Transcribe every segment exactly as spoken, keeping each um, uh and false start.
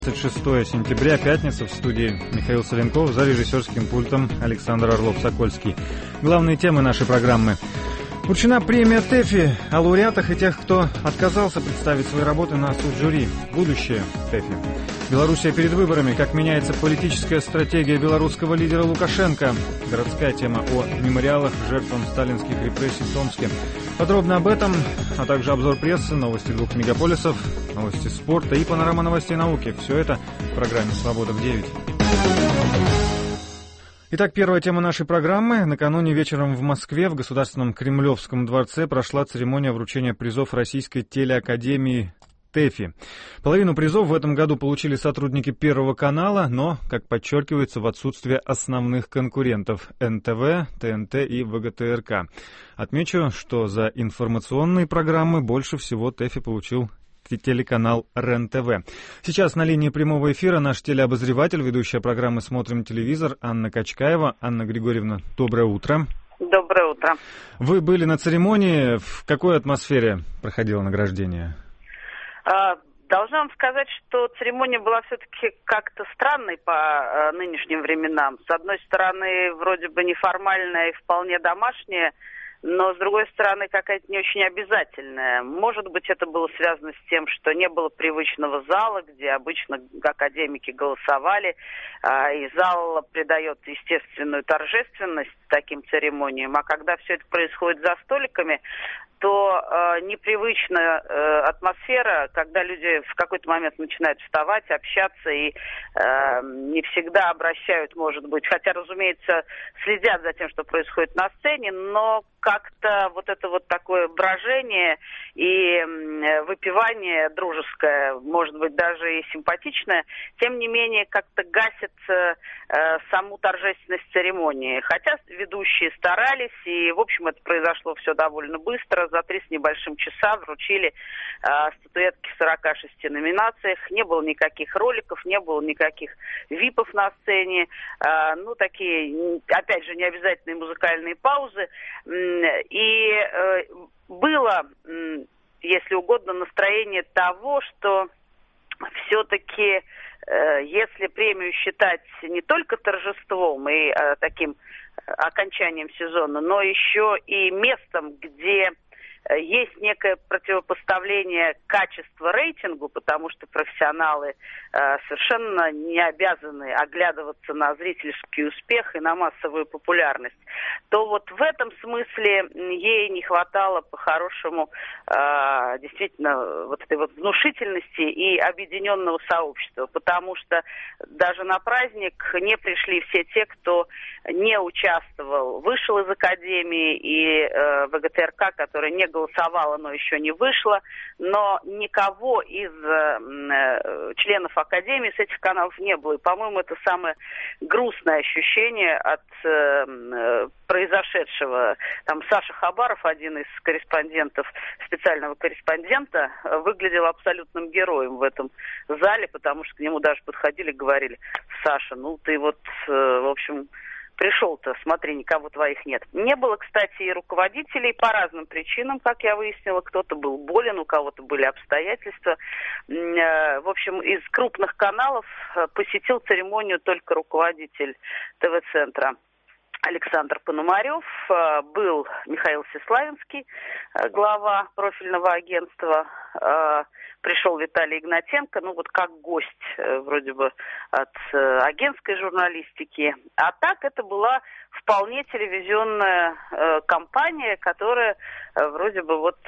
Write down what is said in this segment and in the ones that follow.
двадцать шестое сентября, пятница, в студии Михаил Соленков, за режиссерским пультом Александр Орлов-Сокольский. Главные темы нашей программы. Вручена премия ТЭФИ, о лауреатах и тех, кто отказался представить свои работы на суд жюри. Будущее ТЭФИ. Белоруссия перед выборами. Как меняется политическая стратегия белорусского лидера Лукашенко. Городская тема о мемориалах жертвам сталинских репрессий в Томске. Подробно об этом, а также обзор прессы, новости двух мегаполисов, новости спорта и панорама новостей науки. Все это в программе «Свобода в девять». Итак, первая тема нашей программы. Накануне вечером в Москве в Государственном Кремлевском дворце прошла церемония вручения призов Российской телеакадемии ТЭФИ. Половину призов в этом году получили сотрудники Первого канала, но, как подчеркивается, в отсутствие основных конкурентов эн тэ вэ, тэ эн тэ и вэ гэ тэ эр ка. Отмечу, что за информационные программы больше всего ТЭФИ получил телеканал РЕН-ТВ. Сейчас на линии прямого эфира наш телеобозреватель, ведущая программы «Смотрим телевизор» Анна Качкаева. Анна Григорьевна, доброе утро. Доброе утро. Вы были на церемонии. В какой атмосфере проходило награждение? Должна вам сказать, что церемония была все-таки как-то странной по нынешним временам. С одной стороны, вроде бы неформальная и вполне домашняя, но, с другой стороны, какая-то не очень обязательная. Может быть, это было связано с тем, что не было привычного зала, где обычно академики голосовали, и зал придает естественную торжественность таким церемониям. А когда все это происходит за столиками, то э, непривычная э, атмосфера, когда люди в какой-то момент начинают вставать, общаться и э, не всегда обращают, может быть, хотя, разумеется, следят за тем, что происходит на сцене, но как-то вот это вот такое брожение и э, выпивание дружеское, может быть, даже и симпатичное, тем не менее как-то гасит э, саму торжественность церемонии. Хотя ведущие старались, и, в общем, это произошло все довольно быстро. За три с небольшим часа вручили э, статуэтки в сорока шести номинациях. Не было никаких роликов, не было никаких випов на сцене. Э, ну, такие, опять же, необязательные музыкальные паузы. И э, было, э, если угодно, настроение того, что все-таки, э, если премию считать не только торжеством и э, таким окончанием сезона, но еще и местом, где есть некое противопоставление качества рейтингу, потому что профессионалы э, совершенно не обязаны оглядываться на зрительский успех и на массовую популярность, то вот в этом смысле ей не хватало по-хорошему э, действительно вот этой вот внушительности и объединенного сообщества, потому что даже на праздник не пришли все те, кто не участвовал, вышел из академии, и э, вэ гэ тэ эр ка, который не голосовала, но еще не вышла, но никого из э, членов Академии с этих каналов не было. И, по-моему, это самое грустное ощущение от э, произошедшего. Там Саша Хабаров, один из корреспондентов, специального корреспондента, выглядел абсолютным героем в этом зале, потому что к нему даже подходили и говорили: Саша, ну ты вот, э, в общем... Пришел-то, смотри, никого твоих нет. Не было, кстати, и руководителей по разным причинам, как я выяснила. Кто-то был болен, у кого-то были обстоятельства. В общем, из крупных каналов посетил церемонию только руководитель тэ вэ-центра Александр Пономарев, был Михаил Всеславинский, глава профильного агентства, пришел Виталий Игнатенко, ну вот как гость вроде бы от агентской журналистики. А так это была вполне телевизионная компания, которая вроде бы вот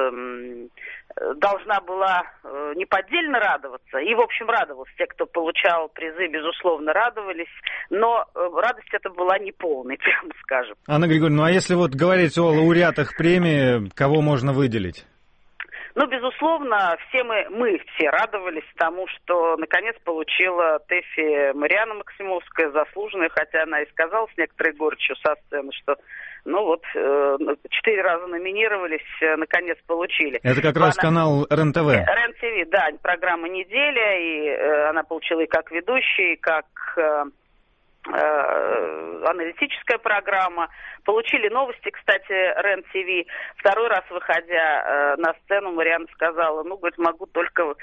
должна была неподдельно радоваться. И, в общем, радовался. Те, кто получал призы, безусловно, радовались. Но радость эта была неполной, прямо скажем. Анна Григорьевна, ну а если вот говорить о лауреатах премии, кого можно выделить? Ну, безусловно, все мы, мы все радовались тому, что наконец получила ТЭФИ Марианна Максимовская, заслуженная, хотя она и сказала с некоторой горечью со сцены, что ну вот четыре раза номинировались, наконец получили. Это как раз она... канал РЕН-ТВ. РЕН-ТВ, да, программа «Неделя», и она получила и как ведущий, и как аналитическая программа. Получили новости, кстати, РЕН-ТВ. Второй раз, выходя э, на сцену, Марианна сказала, ну, говорит, могу только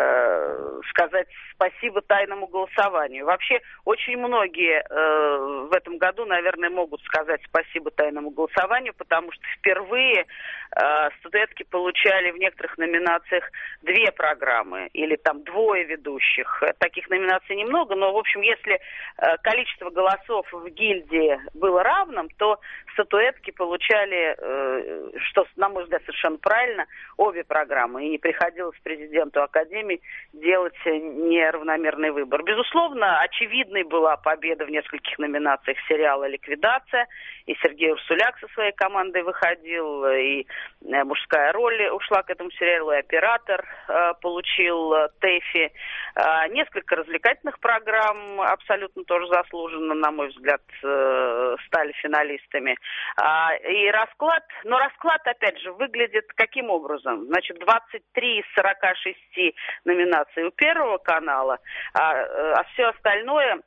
э, сказать спасибо тайному голосованию. Вообще, очень многие э, в этом году, наверное, могут сказать спасибо тайному голосованию, потому что впервые э, статуэтки получали в некоторых номинациях две программы или там двое ведущих. Таких номинаций немного, но, в общем, если э, количество голосов в гильдии было равным, то статуэтки получали, э, что, на мой взгляд, совершенно правильно, обе программы. И не приходилось президенту Академии делать неравномерный выбор. Безусловно, очевидной была победа в нескольких номинациях сериала «Ликвидация». И Сергей Урсуляк со своей командой выходил, и мужская роль ушла к этому сериалу, и оператор э, получил э, ТЭФИ. Э, несколько развлекательных программ абсолютно тоже заслуженно, на мой взгляд, э, стали финалистами. А, и расклад, но расклад, опять же, выглядит каким образом? Значит, двадцать три из сорока шести номинаций у Первого канала, а, а все остальное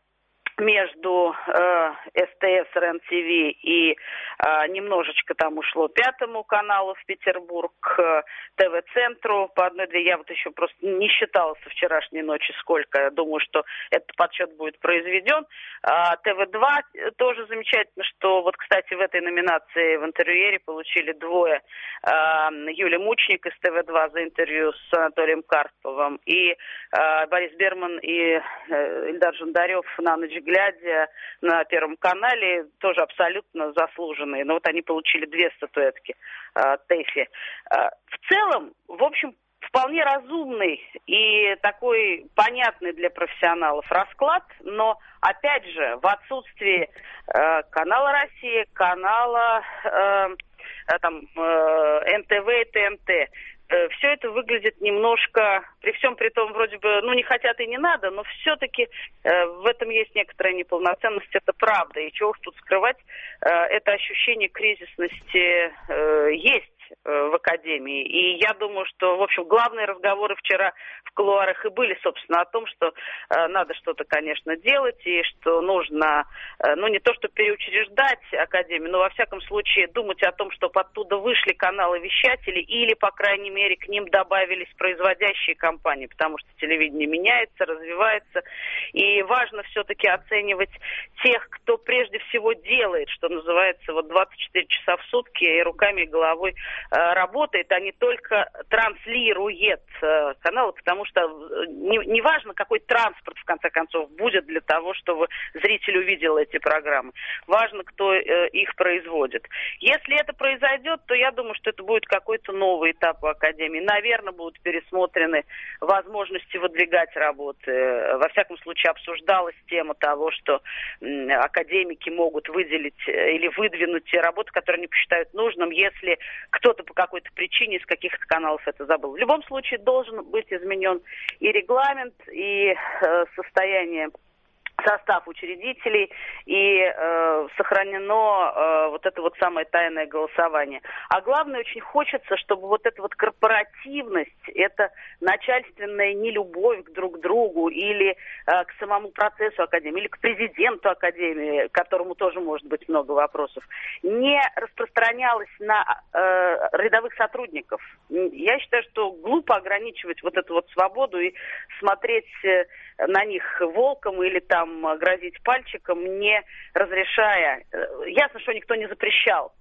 между э, СТС, РЕН-ТВ и э, немножечко там ушло Пятому каналу в Петербург, э, ТВ-центру по одной-две. Я вот еще просто не считала со вчерашней ночи сколько. Я думаю, что этот подсчет будет произведен. А, ТВ-два тоже замечательно, что вот, кстати, в этой номинации в интервьюере получили двое. А, Юлия Мучник из ТВ-два за интервью с Анатолием Карповым и а, Борис Берман и а, Ильдар Жандарев на ночь глядя на Первом канале, тоже абсолютно заслуженные. Но вот они получили две статуэтки э, ТЭФИ. Э, в целом, в общем, вполне разумный и такой понятный для профессионалов расклад, но, опять же, в отсутствии э, канала «Россия», канала э, там, э, эн тэ вэ и тэ эн тэ, все это выглядит немножко, при всем при том, вроде бы, ну, не хотят и не надо, но все-таки э, в этом есть некоторая неполноценность, это правда. И чего уж тут скрывать, э, это ощущение кризисности э, есть в Академии. И я думаю, что, в общем, главные разговоры вчера в кулуарах и были, собственно, о том, что э, надо что-то, конечно, делать, и что нужно, э, ну, не то, что переучреждать Академию, но, во всяком случае, думать о том, чтобы оттуда вышли каналы-вещатели, или, по крайней мере, к ним добавились производящие компании, потому что телевидение меняется, развивается, и важно все-таки оценивать тех, кто прежде всего делает, что называется, вот двадцать четыре часа в сутки и руками, и головой работает, а не только транслирует э, каналы, потому что не, не важно, какой транспорт, в конце концов, будет для того, чтобы зритель увидел эти программы. Важно, кто э, их производит. Если это произойдет, то я думаю, что это будет какой-то новый этап в Академии. Наверное, будут пересмотрены возможности выдвигать работы. Во всяком случае, обсуждалась тема того, что э, академики могут выделить э, или выдвинуть те работы, которые они посчитают нужным, если кто-то по какой-то причине из каких-то каналов это забыл. В любом случае должен быть изменен и регламент, и э, состояние, состав учредителей, и э, сохранено э, вот это вот самое тайное голосование. А главное, очень хочется, чтобы вот эта вот корпоративность, эта начальственная нелюбовь к друг другу или э, к самому процессу Академии, или к президенту Академии, к которому тоже может быть много вопросов, не распространялась на э, рядовых сотрудников. Я считаю, что глупо ограничивать вот эту вот свободу и смотреть э, на них волком или там грозить пальчиком, не разрешая. Ясно, что никто не запрещал.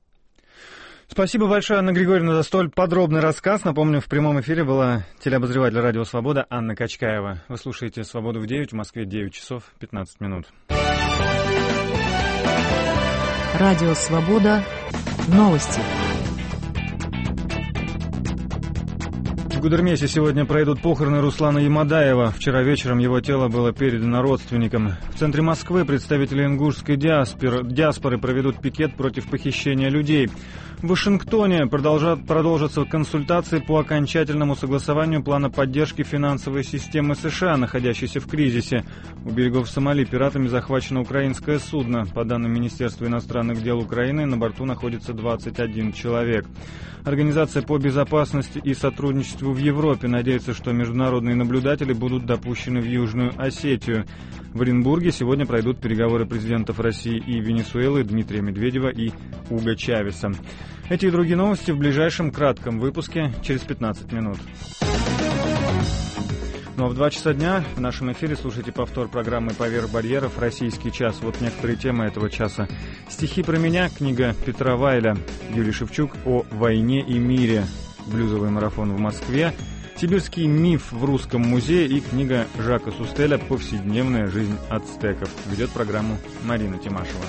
Спасибо большое, Анна Григорьевна, за столь подробный рассказ. Напомню, в прямом эфире была телеобозреватель радио «Свобода» Анна Качкаева. Вы слушаете «Свободу в девять», в Москве девять часов пятнадцать минут. Радио «Свобода». Новости. В Гудермесе сегодня пройдут похороны Руслана Ямадаева. Вчера вечером его тело было передано родственникам. В центре Москвы представители ингушской диаспоры проведут пикет против похищения людей. В Вашингтоне продолжат, продолжатся консультации по окончательному согласованию плана поддержки финансовой системы США, находящейся в кризисе. У берегов Сомали пиратами захвачено украинское судно. По данным Министерства иностранных дел Украины, на борту находится двадцать один человек. Организация по безопасности и сотрудничеству в Европе надеется, что международные наблюдатели будут допущены в Южную Осетию. В Оренбурге сегодня пройдут переговоры президентов России и Венесуэлы Дмитрия Медведева и Уго Чавеса. Эти и другие новости в ближайшем кратком выпуске через пятнадцать минут. Ну а в два часа дня в нашем эфире слушайте повтор программы «Поверх барьеров. Российский час». Вот некоторые темы этого часа. «Стихи про меня», книга Петра Вайля, Юрий Шевчук о войне и мире, блюзовый марафон в Москве, сибирский миф в Русском музее и книга Жака Сустеля «Повседневная жизнь ацтеков». Ведет программу Марина Тимашева.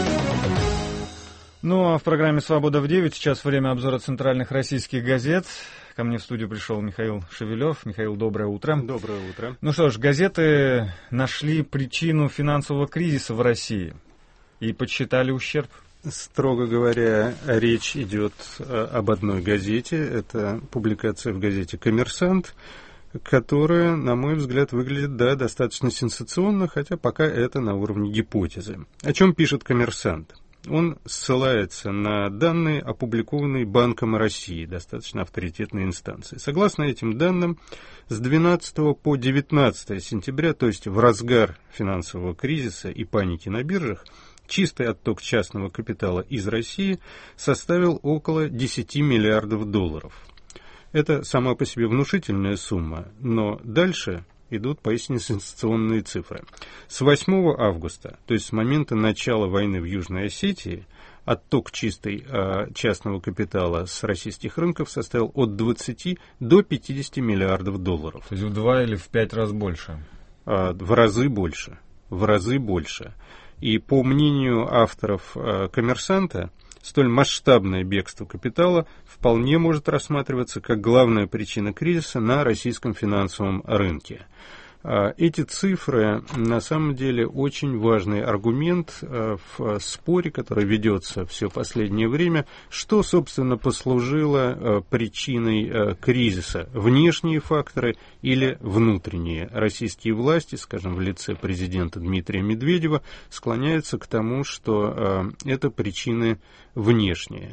Ну а в программе «Свобода в девять» сейчас время обзора центральных российских газет. Ко мне в студию пришел Михаил Шевелев. Михаил, доброе утро. Доброе утро. Ну что ж, газеты нашли причину финансового кризиса в России и подсчитали ущерб. Строго говоря, речь идет об одной газете. Это публикация в газете «Коммерсант», которая, на мой взгляд, выглядит, да, достаточно сенсационно, хотя пока это на уровне гипотезы. О чем пишет «Коммерсант»? Он ссылается на данные, опубликованные Банком России, достаточно авторитетной инстанции. Согласно этим данным, с двенадцатого по девятнадцатое сентября, то есть в разгар финансового кризиса и паники на биржах, чистый отток частного капитала из России составил около десять миллиардов долларов. Это сама по себе внушительная сумма, но дальше идут поистине сенсационные цифры. С восьмого августа, то есть с момента начала войны в Южной Осетии, отток чистой э, частного капитала с российских рынков составил от двадцати до пятидесяти миллиардов долларов. То есть в два или в пять раз больше? Э, в разы больше. В разы больше. И по мнению авторов э, «Коммерсанта», столь масштабное бегство капитала вполне может рассматриваться как главная причина кризиса на российском финансовом рынке. Эти цифры, на самом деле, очень важный аргумент в споре, который ведется все последнее время, что, собственно, послужило причиной кризиса. Внешние факторы или внутренние. Российские власти, скажем, в лице президента Дмитрия Медведева, склоняются к тому, что это причины внешние.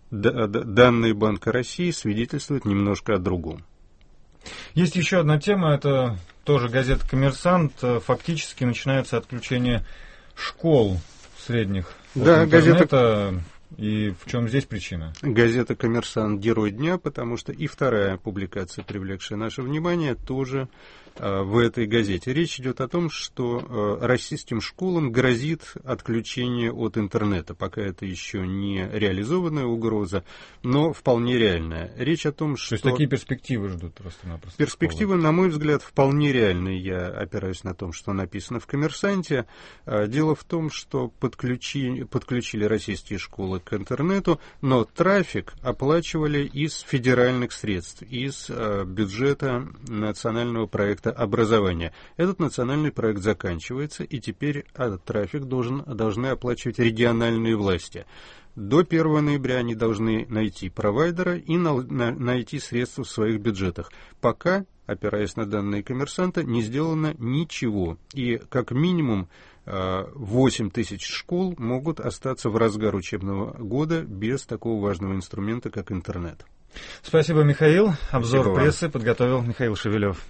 Данные Банка России свидетельствуют немножко о другом. Есть еще одна тема, это тоже газета «Коммерсант». Фактически начинается отключение школ средних да, от интернета. Газета... И в чем здесь причина? Газета «Коммерсант» — герой дня, потому что и вторая публикация, привлекшая наше внимание, тоже э, в этой газете. Речь идет о том, что э, российским школам грозит отключение от интернета. Пока это еще не реализованная угроза, но вполне реальная. Речь о том, что... То есть такие перспективы ждут просто-напросто? Перспективы, школы. На мой взгляд, вполне реальные. Я опираюсь на том, что написано в «Коммерсанте». Дело в том, что подключи, подключили российские школы к интернету, но трафик оплачивали из федеральных средств, из э, бюджета национального проекта образования. Этот национальный проект заканчивается, и теперь этот трафик должен, должны оплачивать региональные власти. До первого ноября они должны найти провайдера и на, на, найти средства в своих бюджетах. Пока, опираясь на данные «Коммерсанта», не сделано ничего. И как минимум восемь тысяч школ могут остаться в разгар учебного года без такого важного инструмента, как интернет. Спасибо, Михаил. Обзор Спасибо прессы вам. Подготовил Михаил Шевелев.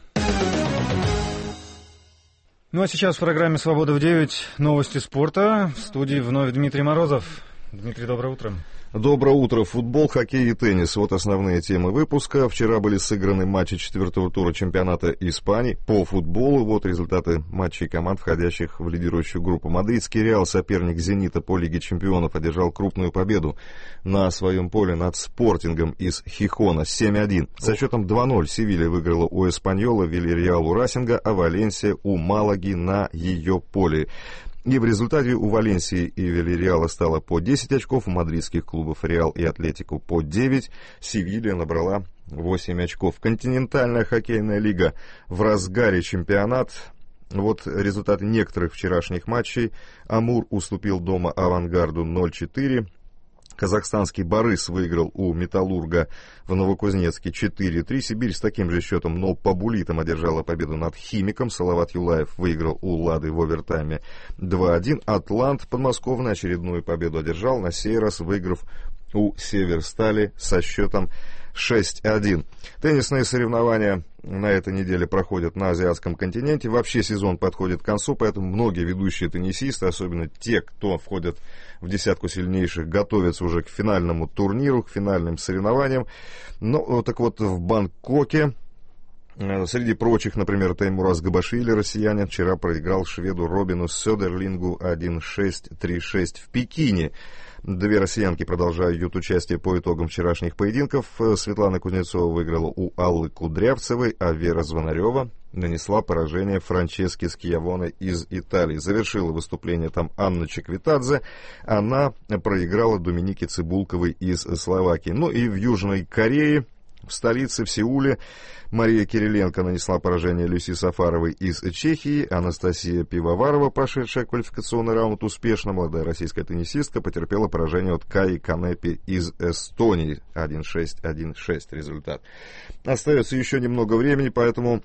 Ну а сейчас в программе «Свобода в девять» новости спорта. В студии вновь Дмитрий Морозов. Дмитрий, доброе утро. Доброе утро. Футбол, хоккей и теннис. Вот основные темы выпуска. Вчера были сыграны матчи четвертого тура чемпионата Испании по футболу. Вот результаты матчей команд, входящих в лидирующую группу. Мадридский Реал, соперник «Зенита» по Лиге чемпионов, одержал крупную победу на своем поле над «Спортингом» из Хихона семь один. Со счетом два ноль Севилья выиграла у «Эспаньола», Вильярреал у «Расинга», а Валенсия у «Малаги» на ее поле. И в результате у Валенсии и Вильярреала стало по десять очков, у мадридских клубов «Реал» и «Атлетико» по девять. Севилья набрала восемь очков. Континентальная хоккейная лига в разгаре чемпионат. Вот результаты некоторых вчерашних матчей. Амур уступил дома «Авангарду» ноль четыре. Казахстанский «Барыс» выиграл у «Металлурга» в Новокузнецке четыре три. Сибирь с таким же счетом, но по буллитам одержала победу над «Химиком». Салават Юлаев выиграл у «Лады» в овертайме два один. «Атлант» подмосковный очередную победу одержал, на сей раз выиграв у «Северстали» со счетом шесть один. Теннисные соревнования на этой неделе проходят на азиатском континенте. Вообще сезон подходит к концу, поэтому многие ведущие теннисисты, особенно те, кто входят в десятку сильнейших, готовятся уже к финальному турниру, к финальным соревнованиям. Ну, так вот, в Бангкоке, среди прочих, например, Теймураз Габашвили, россиянин, вчера проиграл шведу Робину Сёдерлингу один шесть три шесть. В Пекине две россиянки продолжают участие по итогам вчерашних поединков. Светлана Кузнецова выиграла у Аллы Кудрявцевой, а Вера Звонарева нанесла поражение Франческе Скьявоне из Италии. Завершила выступление там Анна Чеквитадзе. Она проиграла Доминике Цибулковой из Словакии. Ну и в Южной Корее, в столице, в Сеуле, Мария Кириленко нанесла поражение Люси Сафаровой из Чехии. Анастасия Пивоварова, прошедшая квалификационный раунд успешно, молодая российская теннисистка, потерпела поражение от Каи Канепи из Эстонии. один шесть один шесть результат. Остается еще немного времени, поэтому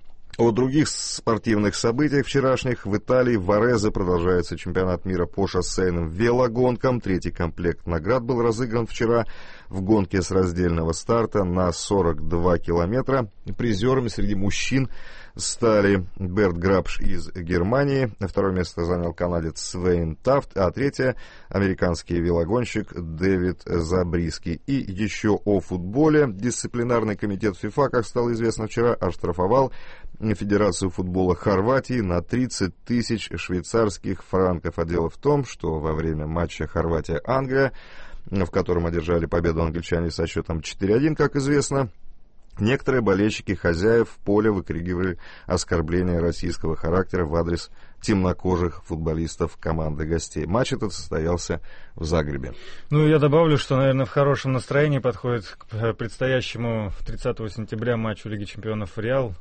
о других спортивных событиях вчерашних. В Италии в Варезе продолжается чемпионат мира по шоссейным велогонкам. Третий комплект наград был разыгран вчера в гонке с раздельного старта на сорок два километра. Призерами среди мужчин стали Берт Грабш из Германии, второе место занял канадец Свейн Тафт, а третье — американский велогонщик Дэвид Забриски. И еще о футболе. Дисциплинарный комитет ФИФА, как стало известно вчера, оштрафовал Федерацию футбола Хорватии на тридцать тысяч швейцарских франков. А дело в том, что во время матча Хорватия-Англия, в котором одержали победу англичане со счетом четыре один, как известно, некоторые болельщики хозяев поля выкрикивали оскорбления российского характера в адрес темнокожих футболистов команды гостей. Матч этот состоялся в Загребе. Ну, я добавлю, что, наверное, в хорошем настроении подходит к предстоящему тридцатого сентября матчу Лиги чемпионов Реал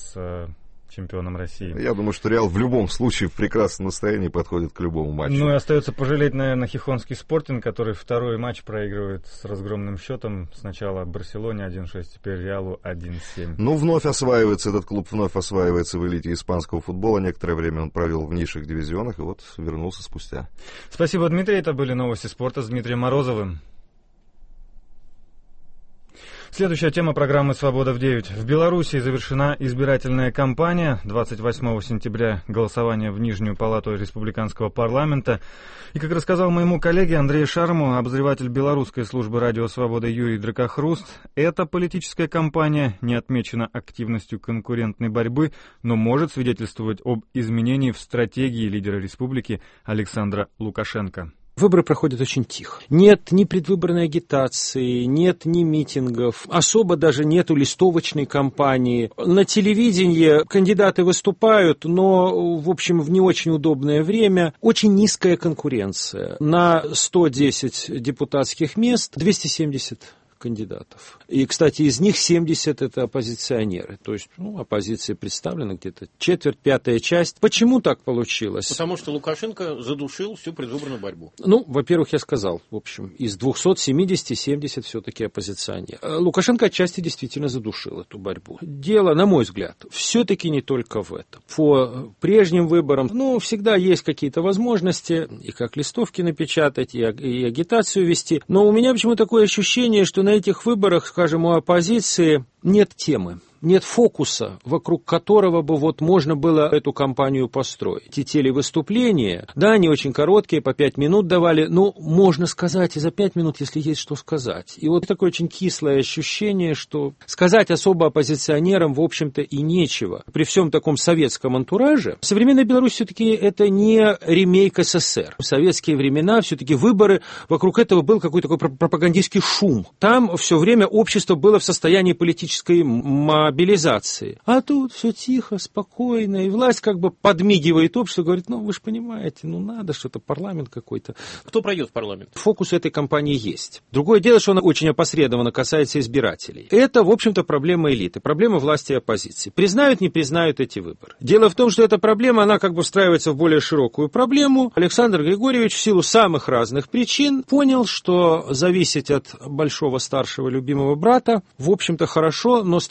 с чемпионом России. Я думаю, что Реал в любом случае в прекрасном настроении подходит к любому матчу. Ну и остается пожалеть, наверное, Хихонский Спортинг, который второй матч проигрывает с разгромным счетом. Сначала Барселоне один шесть, теперь Реалу один семь. Ну, вновь осваивается этот клуб, вновь осваивается в элите испанского футбола. Некоторое время он провел в низших дивизионах и вот вернулся спустя. Спасибо, Дмитрий. Это были новости спорта с Дмитрием Морозовым. Следующая тема программы «Свобода в девять». В Беларуси завершена избирательная кампания. двадцать восьмого сентября голосование в Нижнюю палату республиканского парламента. И, как рассказал моему коллеге Андрею Шарму, обозреватель белорусской службы радио «Свобода» Юрий Дракохруст, эта политическая кампания не отмечена активностью конкурентной борьбы, но может свидетельствовать об изменении в стратегии лидера республики Александра Лукашенко. Выборы проходят очень тихо. Нет ни предвыборной агитации, нет ни митингов, особо даже нету листовочной кампании. На телевидении кандидаты выступают, но, в общем, в не очень удобное время. Очень низкая конкуренция. На сто десять депутатских мест двести семьдесят кандидатов. И, кстати, из них семьдесят это оппозиционеры. То есть, ну, оппозиция представлена где-то четверть, пятая часть. Почему так получилось? Потому что Лукашенко задушил всю предвыборную борьбу. Ну, во-первых, я сказал, в общем, из двухсот семидесяти семьдесят все-таки оппозиционеры. Лукашенко отчасти действительно задушил эту борьбу. Дело, на мой взгляд, все-таки не только в этом. По прежним выборам, ну, всегда есть какие-то возможности, и как листовки напечатать, и, и агитацию вести. Но у меня почему-то такое ощущение, что на На этих выборах, скажем, у оппозиции нет темы. нет фокуса, вокруг которого бы вот можно было эту кампанию построить. Эти телевыступления, да, они очень короткие, по пять минут давали, но можно сказать и за пять минут, если есть что сказать. И вот такое очень кислое ощущение, что сказать особо оппозиционерам, в общем-то, и нечего. При всем таком советском антураже, современная Беларусь все-таки это не ремейк СССР. В советские времена все-таки выборы, вокруг этого был какой-то такой пропагандистский шум. Там все время общество было в состоянии политической мобилизации. А тут все тихо, спокойно, и власть как бы подмигивает обществу, говорит, ну вы же понимаете, ну надо что-то, парламент какой-то. Кто пройдет в парламент? Фокус этой кампании есть. Другое дело, что он очень опосредованно касается избирателей. Это, в общем-то, проблема элиты, проблема власти и оппозиции. Признают, не признают эти выборы. Дело в том, что эта проблема, она как бы встраивается в более широкую проблему. Александр Григорьевич в силу самых разных причин понял, что зависеть от большого старшего любимого брата, в общем-то, хорошо, но становится все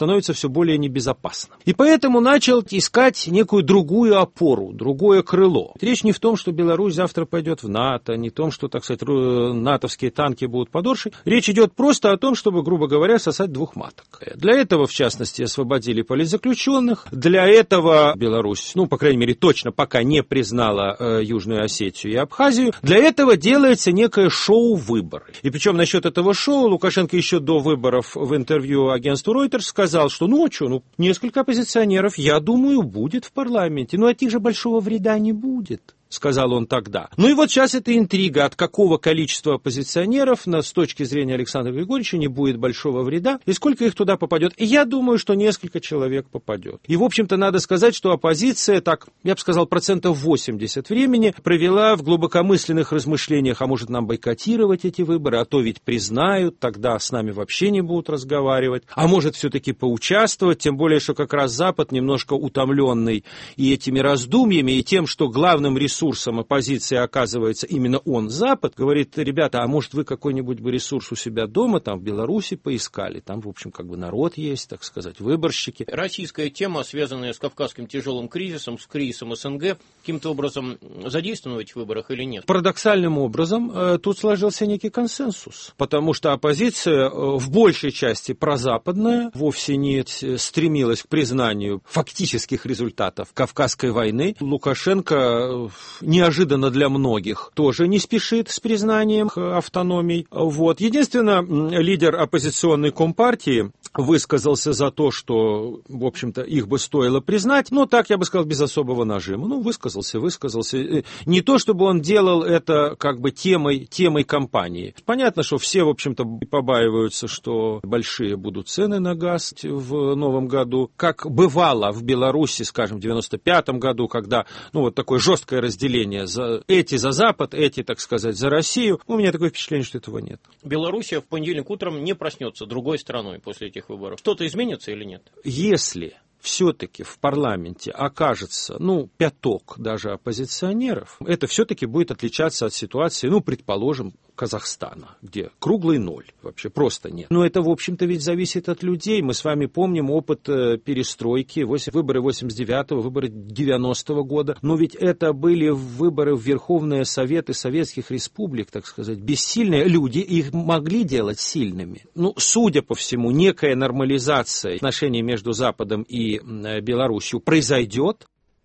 более небезопасным. И поэтому начал искать некую другую опору, другое крыло. Речь не в том, что Беларусь завтра пойдет в НАТО, не в том, что, так сказать, натовские танки будут подорши. Речь идет просто о том, чтобы, грубо говоря, сосать двух маток. Для этого, в частности, освободили политзаключенных. Для этого Беларусь, ну, по крайней мере, точно пока не признала э, Южную Осетию и Абхазию. Для этого делается некое шоу-выборы. И причем насчет этого шоу Лукашенко еще до выборов в интервью агентству Reuters сказал, что ну а что, ну несколько оппозиционеров, я думаю, будет в парламенте. Но от них же большого вреда не будет, сказал он тогда. Ну и вот сейчас эта интрига, от какого количества оппозиционеров на, с точки зрения Александра Григорьевича не будет большого вреда, и сколько их туда попадет. И я думаю, что несколько человек попадет. И, в общем-то, надо сказать, что оппозиция, так, я бы сказал, процентов восемьдесят времени провела в глубокомысленных размышлениях, а может нам бойкотировать эти выборы, а то ведь признают, тогда с нами вообще не будут разговаривать, а может все-таки поучаствовать, тем более, что как раз Запад, немножко утомленный и этими раздумьями, и тем, что главным ресурсом ресурсом оппозиции оказывается именно он, Запад, говорит, ребята, а может вы какой-нибудь бы ресурс у себя дома, там в Беларуси поискали, там, в общем, как бы народ есть, так сказать, выборщики. Российская тема, связанная с кавказским тяжелым кризисом, с кризисом СНГ, каким-то образом задействована в этих выборах или нет? Парадоксальным образом э, тут сложился некий консенсус, потому что оппозиция э, в большей части прозападная, вовсе не стремилась к признанию фактических результатов Кавказской войны. Лукашенко э, неожиданно для многих тоже не спешит с признанием автономий. Вот. Единственное, лидер оппозиционной компартии высказался за то, что, в общем-то, их бы стоило признать, но так, я бы сказал, без особого нажима. Ну, высказался, высказался. Не то, чтобы он делал это как бы темой, темой кампании. Понятно, что все, в общем-то, побаиваются, что большие будут цены на газ в новом году. Как бывало в Беларуси, скажем, в девяносто пятом году, когда, ну, вот такое жесткое разделение за эти за Запад, эти, так сказать, за Россию. У меня такое впечатление, что этого нет. Белоруссия в понедельник утром не проснется другой страной после этих выборов. Что-то изменится или нет? Если все-таки в парламенте окажется, ну, пяток даже оппозиционеров, это все-таки будет отличаться от ситуации, ну, предположим, Казахстана, где круглый ноль, вообще просто нет. Но это, в общем-то, ведь зависит от людей. Мы с вами помним опыт э, перестройки, восемь, выборы восемьдесят девятого, выборы девяностого года. Но ведь это были выборы в Верховные Советы Советских Республик, так сказать, бессильные люди, их могли делать сильными. Ну, судя по всему, некая нормализация отношений между Западом и э, Белоруссией произойдет.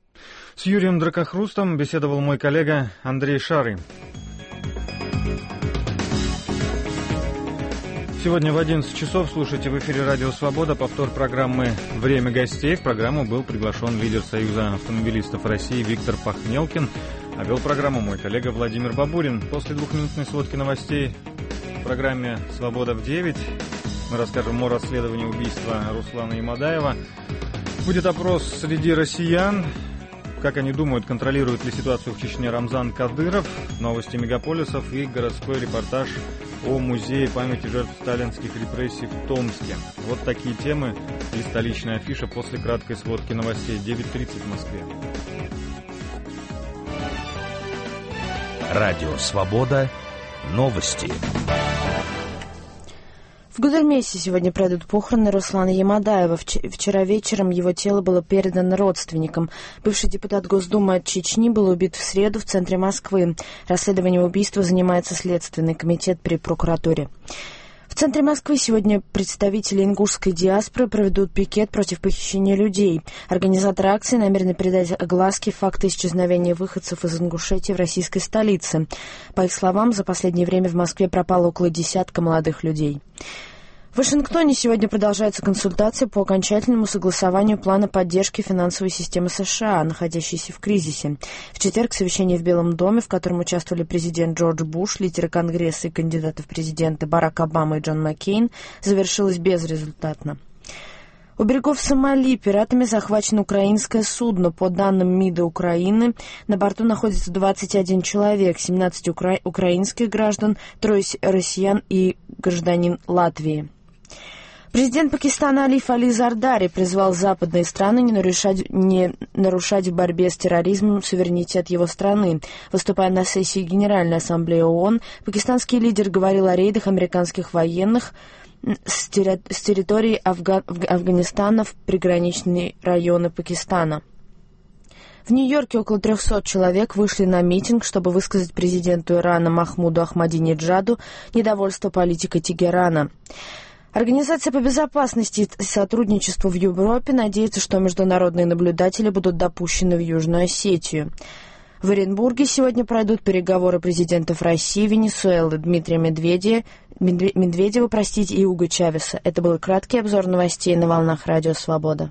С Юрием Дракохрустом беседовал мой коллега Андрей Шары. Сегодня в одиннадцать часов слушайте в эфире «Радио Свобода» повтор программы «Время гостей». В программу был приглашен лидер Союза автомобилистов России Виктор Пахнелкин. А вел программу мой коллега Владимир Бабурин. После двухминутной сводки новостей в программе «Свобода в девять» мы расскажем о расследовании убийства Руслана Ямадаева. Будет опрос среди россиян. Как они думают, контролирует ли ситуацию в Чечне Рамзан Кадыров, новости мегаполисов и городской репортаж о музее памяти жертв сталинских репрессий в Томске. Вот такие темы и столичная афиша после краткой сводки новостей. девять тридцать в Москве. Радио «Свобода». Новости. В Гудермесе сегодня пройдут похороны Руслана Ямадаева. Вчера вечером его тело было передано родственникам. Бывший депутат Госдумы от Чечни был убит в среду в центре Москвы. Расследованием убийства занимается Следственный комитет при прокуратуре. В центре Москвы сегодня представители ингушской диаспоры проведут пикет против похищения людей. Организаторы акции намерены придать огласке факты исчезновения выходцев из Ингушетии в российской столице. По их словам, за последнее время в Москве пропало около десятка молодых людей. В Вашингтоне сегодня продолжаются консультации по окончательному согласованию плана поддержки финансовой системы США, находящейся в кризисе. В четверг совещание в Белом доме, в котором участвовали президент Джордж Буш, лидеры Конгресса и кандидаты в президенты Барак Обама и Джон Маккейн, завершилось безрезультатно. У берегов Сомали пиратами захвачено украинское судно. По данным МИДа Украины, на борту находится двадцать один человек, семнадцать укра... украинских граждан, трое россиян и гражданин Латвии. Президент Пакистана Ариф Али Зардари призвал западные страны не нарушать, не нарушать в борьбе с терроризмом суверенитет его страны. Выступая на сессии Генеральной Ассамблеи ООН, пакистанский лидер говорил о рейдах американских военных с, терри- с территории Афга- Афганистана в приграничные районы Пакистана. В Нью-Йорке около трехсот человек вышли на митинг, чтобы высказать президенту Ирана Махмуду Ахмадинеджаду недовольство политикой Тегерана. Организация по безопасности и сотрудничеству в Европе надеется, что международные наблюдатели будут допущены в Южную Осетию. В Оренбурге сегодня пройдут переговоры президентов России и Венесуэлы Дмитрия Медведева, Медведева простите, и Уго Чавеса. Это был краткий обзор новостей на волнах Радио Свобода.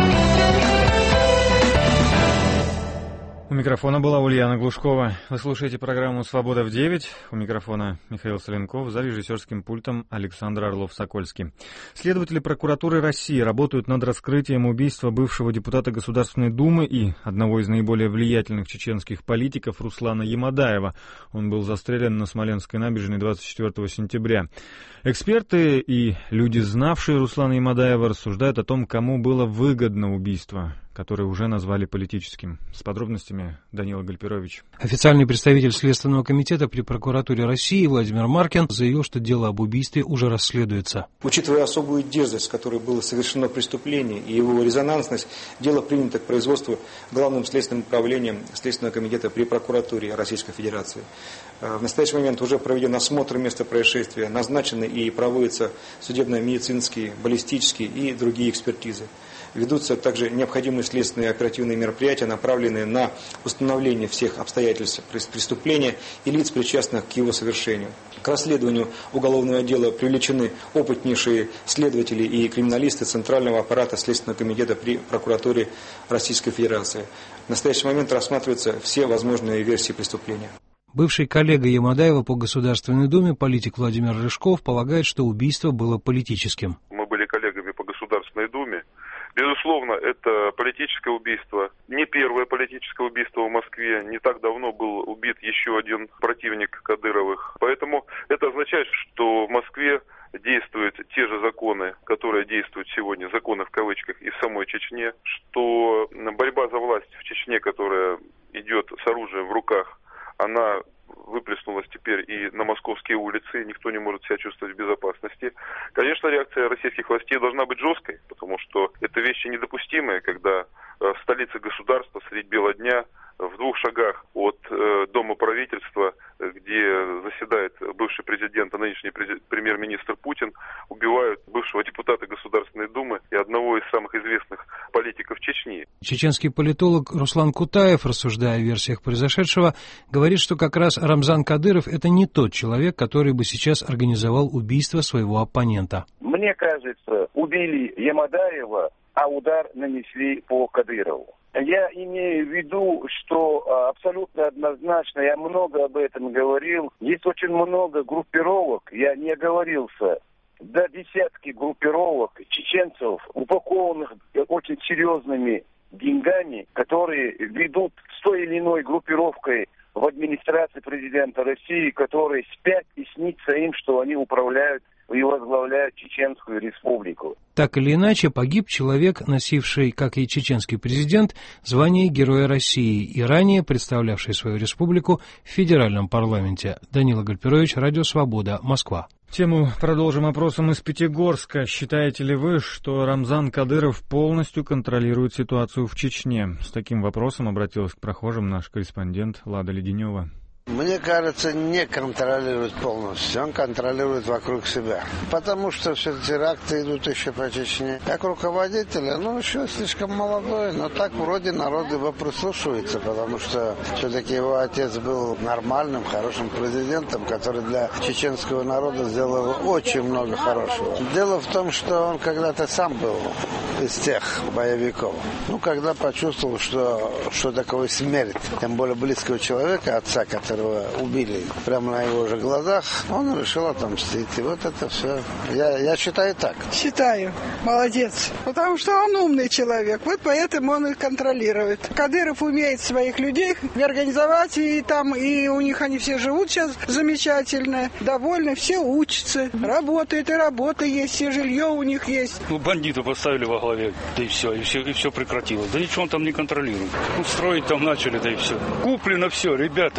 У микрофона была Ульяна Глушкова. Вы слушаете программу «Свобода в девять». У микрофона Михаил Соленков, за режиссерским пультом Александр Орлов-Сокольский. Следователи прокуратуры России работают над раскрытием убийства бывшего депутата Государственной Думы и одного из наиболее влиятельных чеченских политиков Руслана Ямадаева. Он был застрелен на Смоленской набережной двадцать четвёртого сентября. Эксперты и люди, знавшие Руслана Ямадаева, рассуждают о том, кому было выгодно убийство, которое уже назвали политическим. С подробностями Данила Гальперович. Официальный представитель Следственного комитета при прокуратуре России Владимир Маркин заявил, что дело об убийстве уже расследуется. Учитывая особую дерзость, с которой было совершено преступление, и его резонансность, дело принято к производству Главным следственным управлением Следственного комитета при прокуратуре Российской Федерации. В настоящий момент уже проведен осмотр места происшествия, назначены и проводятся судебно-медицинские, баллистические и другие экспертизы. Ведутся также необходимые следственные оперативные мероприятия, направленные на установление всех обстоятельств преступления и лиц, причастных к его совершению. К расследованию уголовного дела привлечены опытнейшие следователи и криминалисты Центрального аппарата Следственного комитета при прокуратуре Российской Федерации. В настоящий момент рассматриваются все возможные версии преступления. Бывший коллега Ямадаева по Государственной Думе, политик Владимир Рыжков, полагает, что убийство было политическим. Мы были коллегами по Государственной Думе. Безусловно, это политическое убийство. Не первое политическое убийство в Москве. Не так давно был убит еще один противник Кадыровых. Поэтому это означает, что в Москве действуют те же законы, которые действуют сегодня, законы в кавычках, и в самой Чечне, что борьба за власть в Чечне, которая идет с оружием в руках, она выплеснулась теперь и на московские улицы, никто не может себя чувствовать в безопасности. Конечно, реакция российских властей должна быть жесткой, потому что это вещи недопустимые, когда в столице государства средь бела дня, в двух шагах от э, Дома правительства, где заседает бывший президент, а нынешний премьер-министр Путин, убивают бывшего депутата Государственной Думы и одного из самых известных политиков Чечни. Чеченский политолог Руслан Кутаев, рассуждая о версиях произошедшего, говорит, что как раз Рамзан Кадыров – это не тот человек, который бы сейчас организовал убийство своего оппонента. Мне кажется, убили Ямадаева, а удар нанесли по Кадырову. Я имею в виду, что абсолютно однозначно, я много об этом говорил, есть очень много группировок, я не оговорился, до десятки группировок чеченцев, упакованных очень серьезными деньгами, которые ведут с той или иной группировкой в администрации президента России, которые спят и снится им, что они управляют и возглавляют Чеченскую республику. Так или иначе, погиб человек, носивший, как и чеченский президент, звание Героя России и ранее представлявший свою республику в федеральном парламенте. Данила Гальперович, Радио Свобода, Москва. Тему продолжим опросом из Пятигорска. Считаете ли вы, что Рамзан Кадыров полностью контролирует ситуацию в Чечне? С таким вопросом обратилась к прохожим наш корреспондент Лада Леденева. Мне кажется, не контролирует полностью, он контролирует вокруг себя. Потому что все теракты идут еще по Чечне. Как руководителя, ну, еще слишком молодой, но так вроде народ его прислушивается, потому что все-таки его отец был нормальным, хорошим президентом, который для чеченского народа сделал очень много хорошего. Дело в том, что он когда-то сам был из тех боевиков. Ну, когда почувствовал, что, что такое смерть, тем более близкого человека, отца, который убили прямо на его же глазах, он решил отомстить. И вот это все. Я, я считаю так. Считаю. Молодец. Потому что он умный человек. Вот поэтому он их контролирует. Кадыров умеет своих людей организовать, и там, и у них они все живут сейчас замечательно, довольны, все учатся, работают, и работа есть, все жилье у них есть. Ну, бандита поставили во главе, да и все, и все, и все прекратилось. Да ничего он там не контролирует. Ну, строить там начали, да и все. Куплено все, ребята, мы живем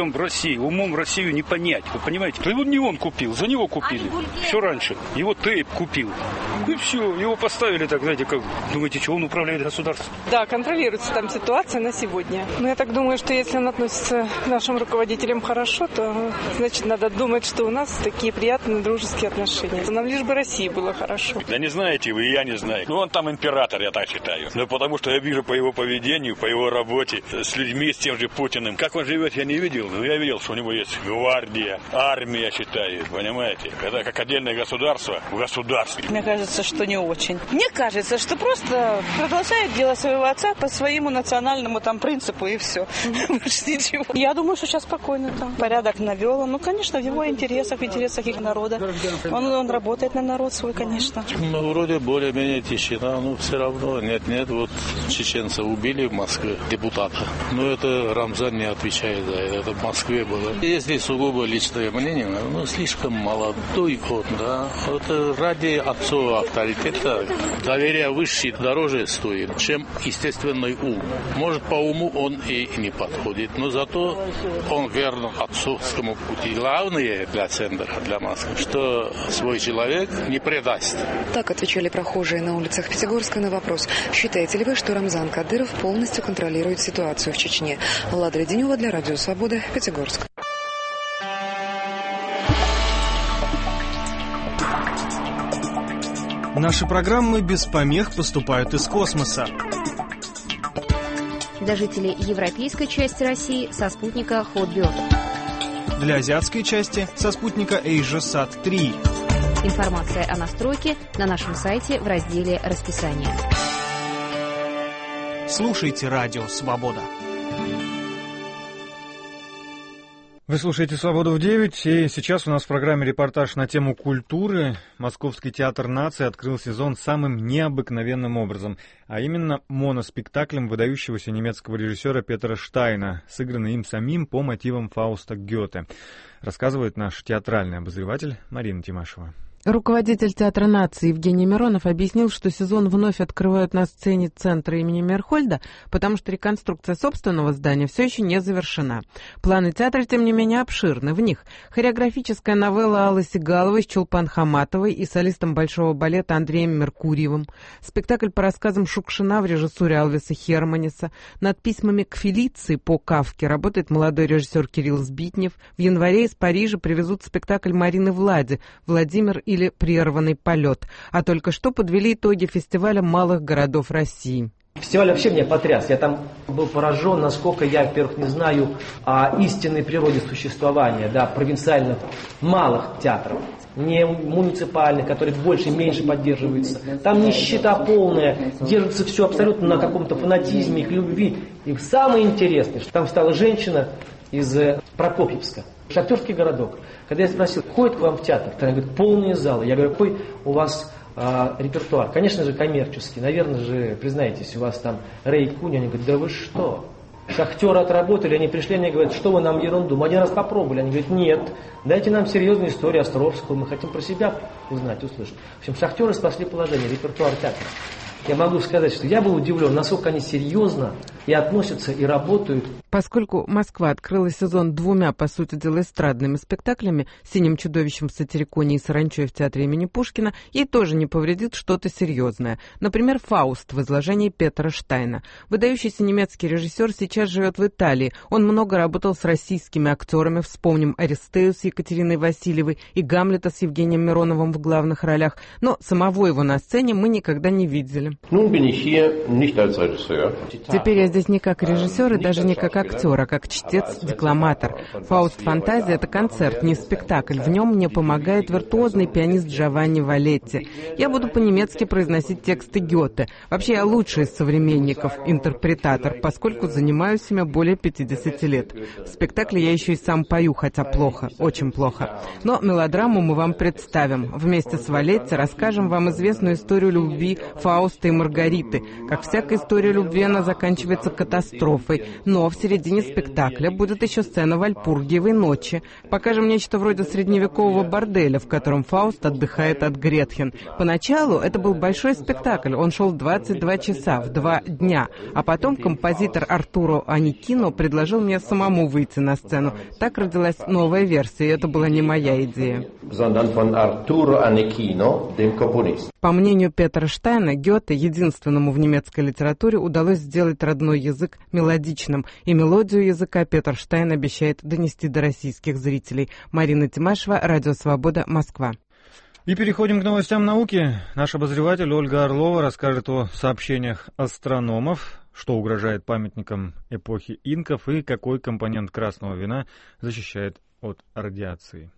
умом в России. Умом Россию не понять, вы понимаете? То его не он купил, за него купили. Все раньше. Его Тейп купил. И все, его поставили так, знаете, как, думаете, что он управляет государством? Да, контролируется там ситуация на сегодня. Но я так думаю, что если он относится к нашим руководителям хорошо, то, значит, надо думать, что у нас такие приятные дружеские отношения. Нам лишь бы России было хорошо. Да не знаете вы, я не знаю. Ну, он там император, я так считаю. Ну, потому что я вижу по его поведению, по его работе с людьми, с тем же Путиным. Как он живет, я не видел, но я видел, что у него есть гвардия, армия, я считаю, понимаете? Это как отдельное государство в государстве. Мне кажется, что не очень. Мне кажется, что просто продолжает делать своего отца по своему национальному там принципу и все. Больше ничего. Я думаю, что сейчас спокойно там. Порядок навел. Ну, конечно, в его интересах, в интересах их народа. Он, он работает на народ свой, конечно. Ну, вроде более-менее тишина, но все равно нет-нет, вот чеченца убили в Москве, депутата. Но это Рамзан не отвечает за это, это в Москве было. Если сугубо личное мнение, ну, слишком молодой он, да. Это ради отцового авторитета доверие выше дороже стоит, чем естественный ум. Может, по уму он и не подходит, но зато он верен отцовскому пути. Главное для центра, для Москвы, что свой человек не предаст. Так отвечали прохожие на улицах Пятигорска на вопрос: считаете ли вы, что Рамзан Кадыров полностью контролирует ситуацию в Чечне? Лада Леденева для Радио Свобода, Пятигорск. Наши программы без помех поступают из космоса. Для жителей европейской части России со спутника Hotbird. Для азиатской части со спутника AsiaSat три. Информация о настройке на нашем сайте в разделе «Расписание». Слушайте Радио Свобода. Вы слушаете «Свободу в девять», и сейчас у нас в программе репортаж на тему культуры. Московский театр нации открыл сезон самым необыкновенным образом, а именно моноспектаклем выдающегося немецкого режиссера Петера Штайна, сыгранный им самим по мотивам Фауста Гёте, рассказывает наш театральный обозреватель Марина Тимашева. Руководитель Театра нации Евгений Миронов объяснил, что сезон вновь открывают на сцене центра имени Мерхольда, потому что реконструкция собственного здания все еще не завершена. Планы театра, тем не менее, обширны. В них хореографическая новелла Аллы Сигаловой с Чулпан Хаматовой и солистом Большого балета Андреем Меркурьевым, спектакль по рассказам Шукшина в режиссуре Алвиса Херманиса, над письмами к Фелиции по Кафке работает молодой режиссер Кирилл Сбитнев. В январе из Парижа привезут спектакль Марины Влади «Владимир или прерванный полет», а только что подвели итоги фестиваля малых городов России. Фестиваль вообще меня потряс. Я там был поражен, насколько я, во-первых, не знаю о истинной природе существования, да, провинциальных малых театров, не муниципальных, которые больше и меньше поддерживаются. Там нищета полная, держится все абсолютно на каком-то фанатизме, их любви. И самое интересное, что там стала женщина из Прокопьевска, шахтерский городок. Когда я спросил, ходит к вам в театр? Она говорит, полные залы. Я говорю, какой у вас а, репертуар? Конечно же, коммерческий. Наверное же, признаетесь, у вас там Рэй Куни. Они говорят, да вы что? Шахтеры отработали, они пришли, они говорят, что вы нам ерунду? Мы один раз попробовали. Они говорят, нет, дайте нам серьезную историю Островского. Мы хотим про себя узнать, услышать. В общем, шахтеры спасли положение, репертуар театра. Я могу сказать, что я был удивлен, насколько они серьезно и относятся, и работают. Поскольку Москва открыла сезон двумя, по сути дела, эстрадными спектаклями «Синим чудовищем» в Сатириконе и «Саранчой» в театре имени Пушкина, ей тоже не повредит что-то серьезное. Например, «Фауст» в изложении Петера Штайна. Выдающийся немецкий режиссер сейчас живет в Италии. Он много работал с российскими актерами. Вспомним «Аристею» с Екатериной Васильевой и «Гамлета» с Евгением Мироновым в главных ролях. Но самого его на сцене мы никогда не видели. Теперь я здесь не как режиссер и даже не как актер, а как чтец-декламатор. «Фауст. Фантазия» — это концерт, не спектакль. В нем мне помогает виртуозный пианист Джованни Валетти. Я буду по-немецки произносить тексты Гёте. Вообще я лучший из современников, интерпретатор, поскольку занимаюсь ими более пятидесяти лет. В спектакле я еще и сам пою, хотя плохо, очень плохо. Но мелодраму мы вам представим. Вместе с Валетти расскажем вам известную историю любви Фауста и Маргариты. Как всякая история любви, она заканчивается закончится катастрофой. Но в середине спектакля будет еще сцена Вальпургиевой ночи. Покажем нечто вроде средневекового борделя, в котором Фауст отдыхает от Гретхен. Поначалу это был большой спектакль, он шел двадцать два часа, в два дня. А потом композитор Артуро Аникино предложил мне самому выйти на сцену. Так родилась новая версия, и это была не моя идея. По мнению Петера Штайна, Гёте, единственному в немецкой литературе, удалось сделать родной язык мелодичным. И мелодию языка Петер Штайн обещает донести до российских зрителей. Марина Тимашева, Радио Свобода, Москва. И переходим к новостям науки. Наш обозреватель Ольга Орлова расскажет о сообщениях астрономов, что угрожает памятникам эпохи инков и какой компонент красного вина защищает от радиации.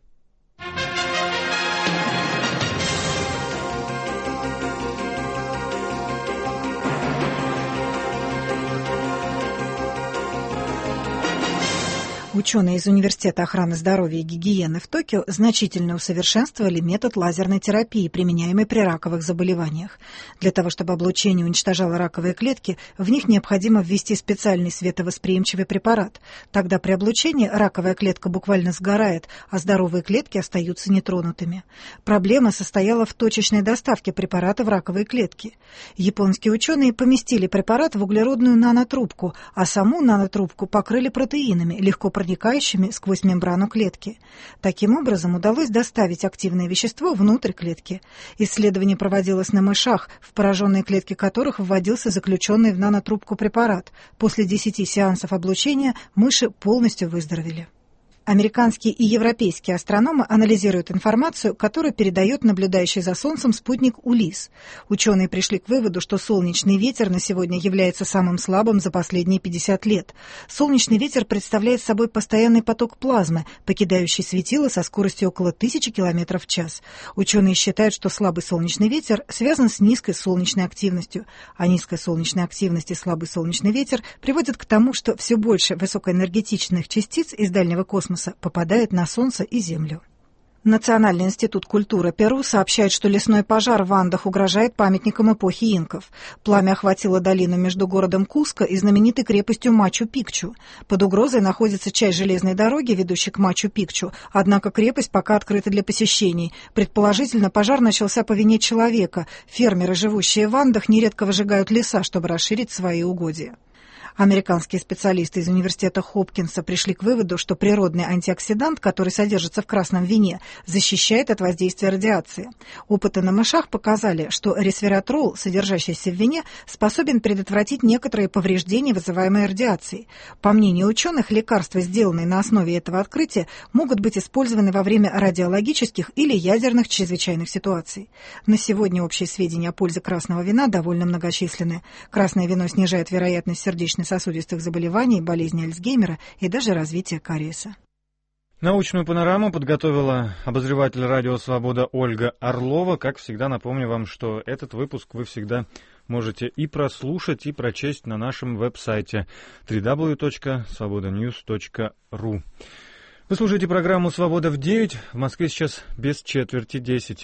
Ученые из Университета охраны здоровья и гигиены в Токио значительно усовершенствовали метод лазерной терапии, применяемый при раковых заболеваниях. Для того, чтобы облучение уничтожало раковые клетки, в них необходимо ввести специальный световосприимчивый препарат. Тогда при облучении раковая клетка буквально сгорает, а здоровые клетки остаются нетронутыми. Проблема состояла в точечной доставке препарата в раковые клетки. Японские ученые поместили препарат в углеродную нанотрубку, а саму нанотрубку покрыли протеинами, легко проникающими сквозь мембрану клетки. Таким образом, удалось доставить активное вещество внутрь клетки. Исследование проводилось на мышах, в пораженные клетки которых вводился заключенный в нанотрубку препарат. После десяти сеансов облучения мыши полностью выздоровели. Американские и европейские астрономы анализируют информацию, которую передает наблюдающий за Солнцем спутник Улисс. Ученые пришли к выводу, что солнечный ветер на сегодня является самым слабым за последние пятьдесят лет. Солнечный ветер представляет собой постоянный поток плазмы, покидающий светило со скоростью около тысячи километров в час. Ученые считают, что слабый солнечный ветер связан с низкой солнечной активностью, а низкая солнечная активность и слабый солнечный ветер приводят к тому, что все больше высокоэнергетичных частиц из дальнего космоса попадает на Солнце и Землю. Национальный институт культуры Перу сообщает, что лесной пожар в Андах угрожает памятникам эпохи инков. Пламя охватило долину между городом Куско и знаменитой крепостью Мачу-Пикчу. Под угрозой находится часть железной дороги, ведущей к Мачу-Пикчу, однако крепость пока открыта для посещений. Предположительно, пожар начался по вине человека. Фермеры, живущие в Андах, нередко выжигают леса, чтобы расширить свои угодья. Американские специалисты из университета Хопкинса пришли к выводу, что природный антиоксидант, который содержится в красном вине, защищает от воздействия радиации. Опыты на мышах показали, что ресвератрол, содержащийся в вине, способен предотвратить некоторые повреждения, вызываемые радиацией. По мнению ученых, лекарства, сделанные на основе этого открытия, могут быть использованы во время радиологических или ядерных чрезвычайных ситуаций. На сегодня общие сведения о пользе красного вина довольно многочисленны. Красное вино снижает вероятность сердечной сосудистых заболеваний, болезни Альцгеймера и даже развития кариеса. Научную панораму подготовила обозреватель «Радио Свобода» Ольга Орлова. Как всегда, напомню вам, что этот выпуск вы всегда можете и прослушать, и прочесть на нашем веб-сайте дабл ю дабл ю дабл ю точка свобода ньюс точка ру. Вы слушаете программу «Свобода в девять». В Москве сейчас без четверти десять.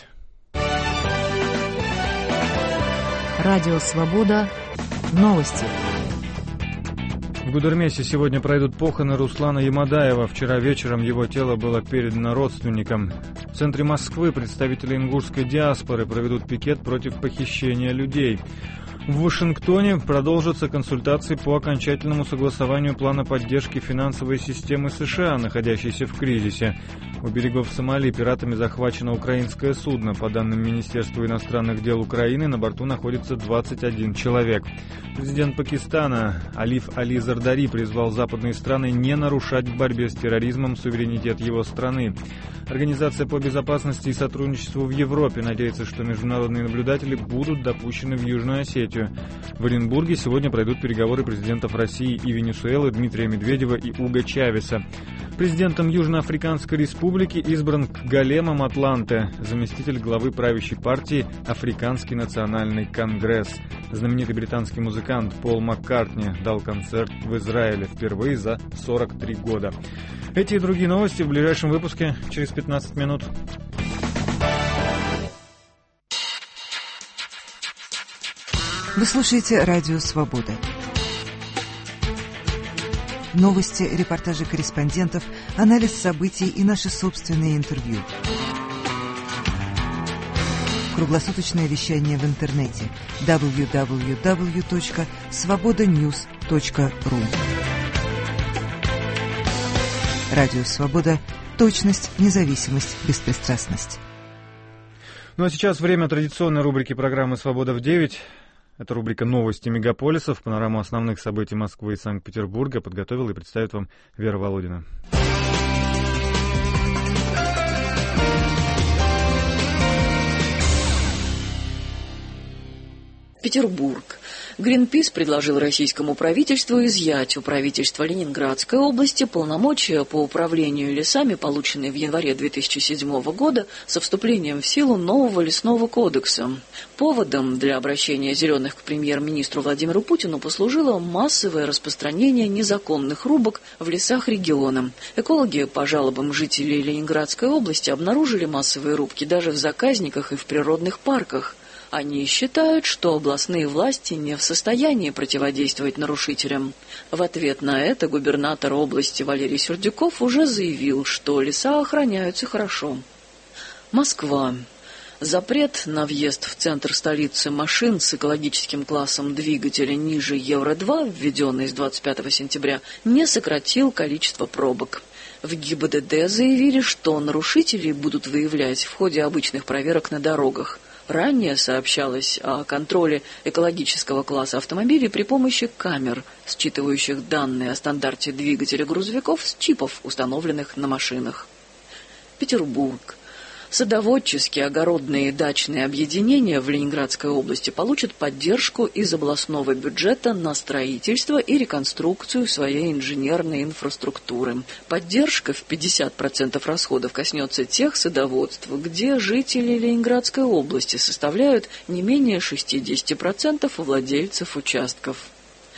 Радио Свобода. Новости. В Гудермесе сегодня пройдут похороны Руслана Ямадаева. Вчера вечером его тело было передано родственникам. В центре Москвы представители ингушской диаспоры проведут пикет против похищения людей. В Вашингтоне продолжатся консультации по окончательному согласованию плана поддержки финансовой системы США, находящейся в кризисе. У берегов Сомали пиратами захвачено украинское судно. По данным Министерства иностранных дел Украины, на борту находится двадцать один человек. Президент Пакистана Алиф Али Зардари призвал западные страны не нарушать в борьбе с терроризмом суверенитет его страны. Организация по безопасности и сотрудничеству в Европе надеется, что международные наблюдатели будут допущены в Южную Осетию. В Оренбурге сегодня пройдут переговоры президентов России и Венесуэлы Дмитрия Медведева и Уго Чавеса. Президентом Южноафриканской Республики избран Кгалема Мотланте, заместитель главы правящей партии Африканский национальный конгресс. Знаменитый британский музыкант Пол Маккартни дал концерт в Израиле впервые за сорок три года. Эти и другие новости в ближайшем выпуске через пятнадцать минут. Вы слушаете «Радио Свобода». новости, репортажи корреспондентов, анализ событий и наши собственные интервью. Круглосуточное вещание в интернете дабл ю дабл ю дабл ю точка свобода ньюс точка ру. Радио «Свобода». Точность, независимость, беспристрастность. Ну а сейчас время традиционной рубрики программы «Свобода в девять». Это рубрика «Новости мегаполисов». Панораму основных событий Москвы и Санкт-Петербурга подготовила и представит вам Вера Володина. Петербург. Гринпис предложил российскому правительству изъять у правительства Ленинградской области полномочия по управлению лесами, полученные в январе две тысячи седьмого года со вступлением в силу нового лесного кодекса. Поводом для обращения «Зеленых» к премьер-министру Владимиру Путину послужило массовое распространение незаконных рубок в лесах региона. Экологи по жалобам жителей Ленинградской области обнаружили массовые рубки даже в заказниках и в природных парках. Они считают, что областные власти не в состоянии противодействовать нарушителям. В ответ на это губернатор области Валерий Сердюков уже заявил, что леса охраняются хорошо. Москва. Запрет на въезд в центр столицы машин с экологическим классом двигателя ниже Евро два, введенный с двадцать пятого сентября, не сократил количество пробок. В ГИБДД заявили, что нарушителей будут выявлять в ходе обычных проверок на дорогах. Ранее сообщалось о контроле экологического класса автомобилей при помощи камер, считывающих данные о стандарте двигателя грузовиков с чипов, установленных на машинах. Петербург. Садоводческие, огородные и дачные объединения в Ленинградской области получат поддержку из областного бюджета на строительство и реконструкцию своей инженерной инфраструктуры. Поддержка в пятьдесят процентов расходов коснется тех садоводств, где жители Ленинградской области составляют не менее шестьдесят процентов владельцев участков.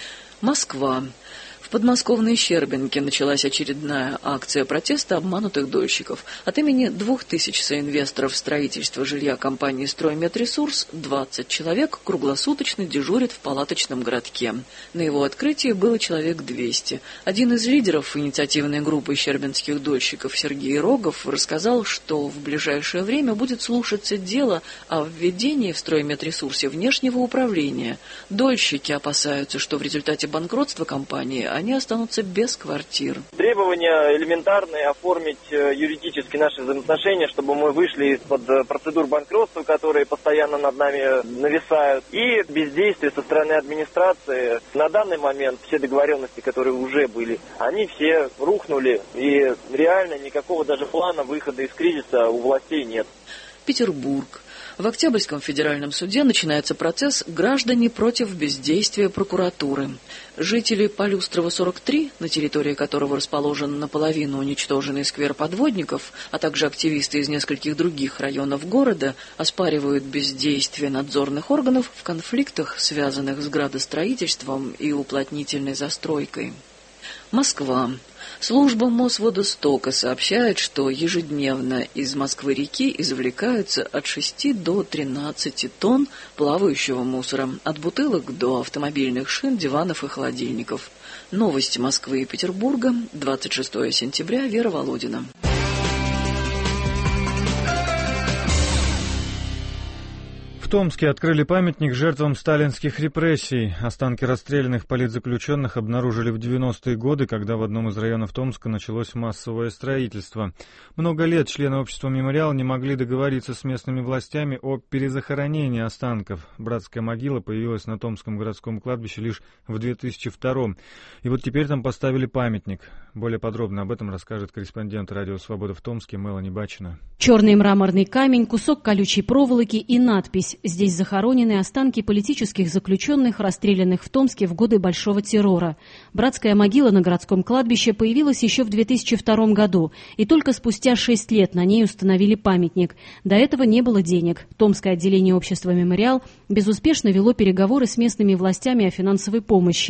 Москва. В подмосковной Щербинке началась очередная акция протеста обманутых дольщиков. От имени двух тысяч соинвесторов строительства жилья компании «Стройметресурс» двадцать человек круглосуточно дежурят в палаточном городке. На его открытии было человек двести. Один из лидеров инициативной группы щербинских дольщиков Сергей Рогов рассказал, что в ближайшее время будет слушаться дело о введении в «Стройметресурсе» внешнего управления. Дольщики опасаются, что в результате банкротства компании они останутся без квартир. Требования элементарные: оформить юридически наши взаимоотношения, чтобы мы вышли из-под процедур банкротства, которые постоянно над нами нависают, и бездействие со стороны администрации. На данный момент все договоренности, которые уже были, они все рухнули, и реально никакого даже плана выхода из кризиса у властей нет. Петербург. В Октябрьском федеральном суде начинается процесс «Граждане против бездействия прокуратуры». Жители Полюстрова сорок три, на территории которого расположен наполовину уничтоженный сквер подводников, а также активисты из нескольких других районов города, оспаривают бездействие надзорных органов в конфликтах, связанных с градостроительством и уплотнительной застройкой. Москва. Служба Мосводостока сообщает, что ежедневно из Москвы-реки извлекаются от шести до тринадцати тонн плавающего мусора, от бутылок до автомобильных шин, диванов и холодильников. Новости Москвы и Петербурга, двадцать шестого сентября, Вера Володина. В Томске открыли памятник жертвам сталинских репрессий. Останки расстрелянных политзаключенных обнаружили в девяностые годы, когда в одном из районов Томска началось массовое строительство. Много лет члены общества «Мемориал» не могли договориться с местными властями о перезахоронении останков. Братская могила появилась на Томском городском кладбище лишь в две тысячи втором. И вот теперь там поставили памятник. Более подробно об этом расскажет корреспондент «Радио Свобода» в Томске Мелани Бачина. Черный мраморный камень, кусок колючей проволоки и надпись: «Здесь захоронены останки политических заключенных, расстрелянных в Томске в годы Большого террора». Братская могила на городском кладбище появилась еще в две тысячи втором году, и только спустя шесть лет на ней установили памятник. До этого не было денег. Томское отделение общества «Мемориал» безуспешно вело переговоры с местными властями о финансовой помощи.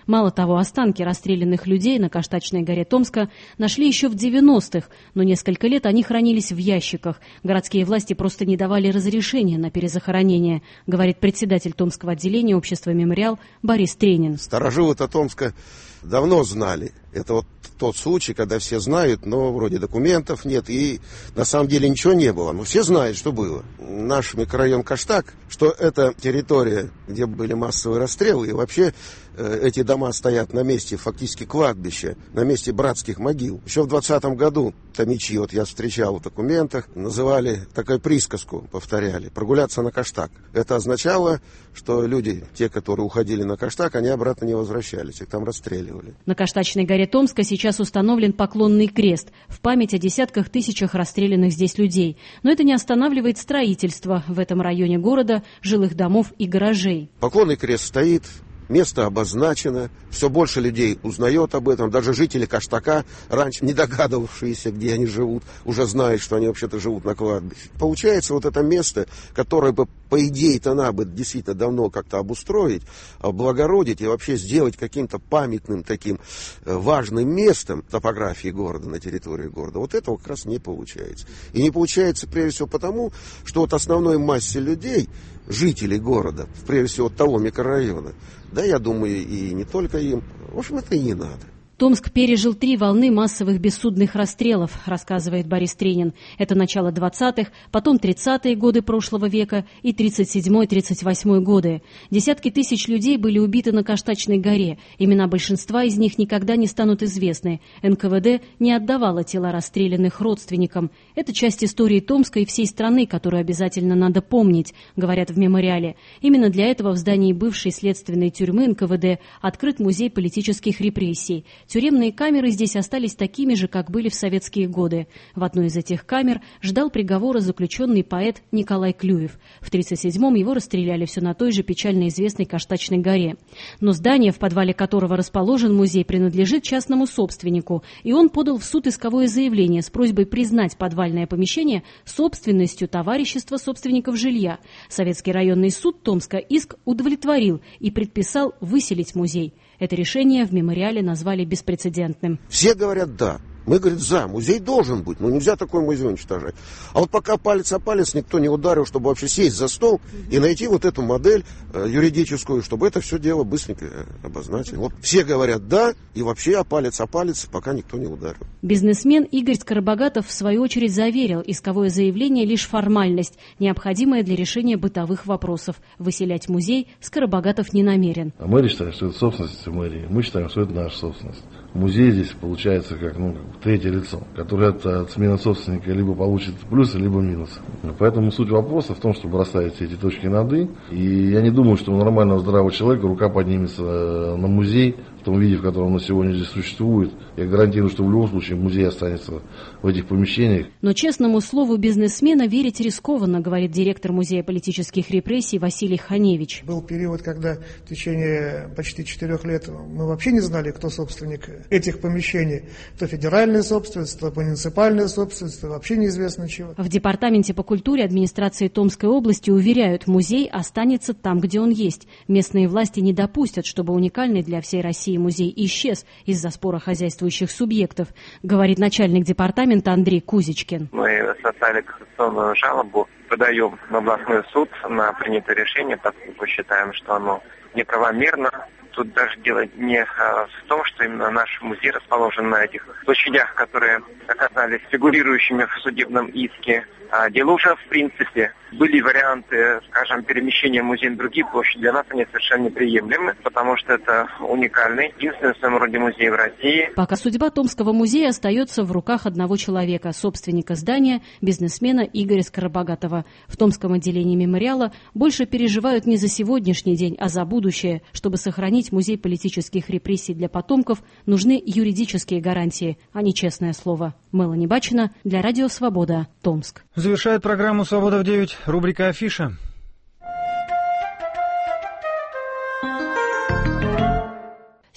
Мало того, останки расстрелянных людей на Каштачной горе Томска нашли еще в девяностых, но несколько лет они хранились в ящиках. Городские власти просто не давали разрешения на перезахоронение, говорит председатель Томского отделения общества «Мемориал» Борис Тренин. Старожилы-то Томска давно знали. Это вот тот случай, когда все знают, но вроде документов нет, и на самом деле ничего не было. Но все знают, что было. Наш микрорайон Каштак, что это территория, где были массовые расстрелы, и вообще э, эти дома стоят на месте фактически кладбища, на месте братских могил. Еще в двадцатом году томичи, вот я встречал в документах, называли такую присказку, повторяли, прогуляться на Каштак. Это означало, что люди, те, которые уходили на Каштак, они обратно не возвращались, их там расстреливали. На Каштачной горе Томска сейчас установлен поклонный крест в память о десятках тысячах расстрелянных здесь людей. Но это не останавливает строительство в этом районе города жилых домов и гаражей. Поклонный крест стоит, место обозначено, все больше людей узнает об этом. Даже жители Каштака, раньше не догадывавшиеся, где они живут, уже знают, что они вообще-то живут на кладбище. Получается, вот это место, которое бы, по идее-то, надо бы действительно давно как-то обустроить, облагородить и вообще сделать каким-то памятным таким важным местом топографии города, на территории города, вот этого как раз не получается. И не получается, прежде всего, потому, что вот основной массе людей, жителей города, прежде всего того микрорайона, да, я думаю, и не только им, в общем, это и не надо. Томск пережил три волны массовых бессудных расстрелов, рассказывает Борис Тренин. Это начало двадцатых, потом тридцатые годы прошлого века и тридцать седьмой — тридцать восьмой годы. Десятки тысяч людей были убиты на Каштачной горе. Имена большинства из них никогда не станут известны. эн ка вэ дэ не отдавало тела расстрелянных родственникам. Это часть истории Томска и всей страны, которую обязательно надо помнить, говорят в мемориале. Именно для этого в здании бывшей следственной тюрьмы эн ка вэ дэ открыт музей политических репрессий. Тюремные камеры здесь остались такими же, как были в советские годы. В одной из этих камер ждал приговора заключенный поэт Николай Клюев. В тридцать седьмом его расстреляли все на той же печально известной Каштачной горе. Но здание, в подвале которого расположен музей, принадлежит частному собственнику, и он подал в суд исковое заявление с просьбой признать подвальное помещение собственностью товарищества собственников жилья. Советский районный суд Томска иск удовлетворил и предписал выселить музей. Это решение в мемориале назвали беспрецедентным. Все говорят «да». Мы, говорит, за. Музей должен быть, но нельзя такой музей уничтожать. А вот пока палец о палец никто не ударил, чтобы вообще сесть за стол и найти вот эту модель э, юридическую, чтобы это все дело быстренько обозначить. Вот все говорят «да», и вообще о палец о палец пока никто не ударил. Бизнесмен Игорь Скоробогатов в свою очередь заверил, исковое заявление лишь формальность, необходимая для решения бытовых вопросов. Выселять музей Скоробогатов не намерен. А мэрия считает, что это собственность мэрии. Мы считаем, что это наша собственность. Музей здесь получается как, ну, третье лицо, которое от, от смены собственника либо получит плюсы, либо минусы. Поэтому суть вопроса в том, чтобы расставить все эти точки над «и». И я не думаю, что у нормального здравого человека рука поднимется на музей в том виде, в котором он сегодня здесь существует. Я гарантирую, что в любом случае музей останется в этих помещениях. Но честному слову бизнесмена верить рискованно, говорит директор Музея политических репрессий Василий Ханевич. Был период, когда в течение почти четырех лет мы вообще не знали, кто собственник этих помещений. То федеральная собственность, то муниципальная собственность, то вообще неизвестно чего. В Департаменте по культуре администрации Томской области уверяют, музей останется там, где он есть. Местные власти не допустят, чтобы уникальный для всей России музей исчез из-за спора хозяйствующих субъектов, говорит начальник департамента Андрей Кузичкин. Мы составили кассационную жалобу, подаем в областной суд на принятое решение, поскольку считаем, что оно неправомерно. Тут даже дело не в том, что именно наш музей расположен на этих площадях, которые оказались фигурирующими в судебном иске. А дело уже в принципе. Были варианты, скажем, перемещения музея на другие площади. Для нас они совершенно неприемлемы, потому что это уникальный, единственный в своем роде музей в России. Пока судьба Томского музея остается в руках одного человека, собственника здания, бизнесмена Игоря Скоробогатова. В Томском отделении мемориала больше переживают не за сегодняшний день, а за будущее. Чтобы сохранить музей политических репрессий для потомков, нужны юридические гарантии, а не честное слово. Мелани Бачина для Радио Свобода, Томск. Завершает программу «Свобода в девять» рубрика «Афиша».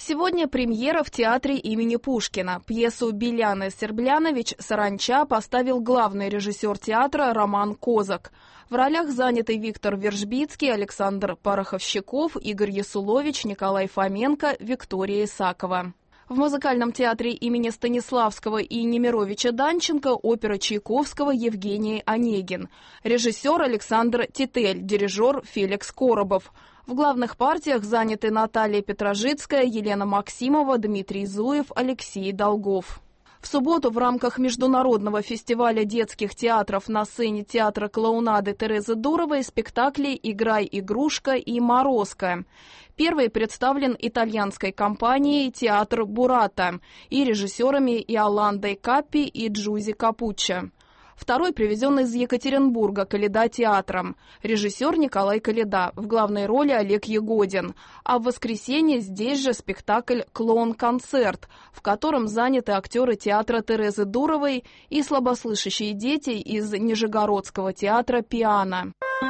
Сегодня премьера в театре имени Пушкина. Пьесу «Беляна Серблянович» «Саранча» поставил главный режиссер театра Роман Козак. В ролях заняты Виктор Вержбицкий, Александр Пороховщиков, Игорь Ясулович, Николай Фоменко, Виктория Исакова. В музыкальном театре имени Станиславского и Немировича Данченко опера Чайковского «Евгений Онегин». Режиссер Александр Титель, дирижер Феликс Коробов. В главных партиях заняты Наталья Петрожицкая, Елена Максимова, Дмитрий Зуев, Алексей Долгов. В субботу в рамках международного фестиваля детских театров на сцене театра клоунады Терезы Дуровой спектакли «Играй, игрушка» и «Морозко». Первый представлен итальянской компанией «Театр Бурата» и режиссерами Иоландой Каппи и Джузи Капуччо. Второй привезен из Екатеринбурга Коляда театром. Режиссер Николай Коляда, в главной роли Олег Ягодин. А в воскресенье здесь же спектакль «Клоун-концерт», в котором заняты актеры театра Терезы Дуровой и слабослышащие дети из Нижегородского театра «Пиано».